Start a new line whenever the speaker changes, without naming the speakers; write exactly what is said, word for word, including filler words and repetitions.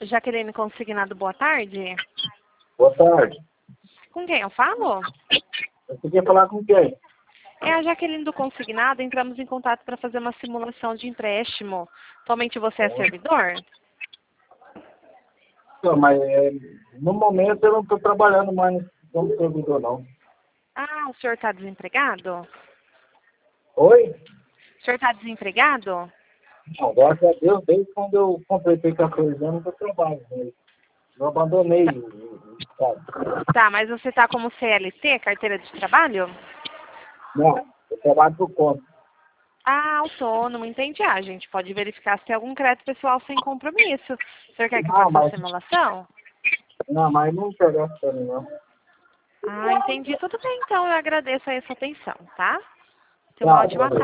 Jaqueline Consignado, boa tarde.
Boa tarde.
Com quem eu falo?
Você quer falar com quem?
É a Jaqueline do Consignado. Entramos em contato para fazer uma simulação de empréstimo. Atualmente você é servidor?
Não, mas é, no momento eu não estou trabalhando mais como servidor, não.
Ah, o senhor está desempregado?
Oi?
O senhor está desempregado?
Não, graças a Deus, desde quando eu completei quatorze anos, eu trabalho nele. Eu abandonei o o estado.
Tá, mas você está como C L T, carteira de trabalho?
Não, eu trabalho por conta.
Ah, autônomo, entendi. Ah, a gente pode verificar se tem algum crédito pessoal sem compromisso. O senhor quer que eu
Não,
faça a
mas,
simulação?
não, mas não interessa para mim, não.
Ah, entendi. Tudo bem, então. Eu agradeço aí a sua atenção, tá? Tenha uma
Tá,
ótima
valeu.
tarde.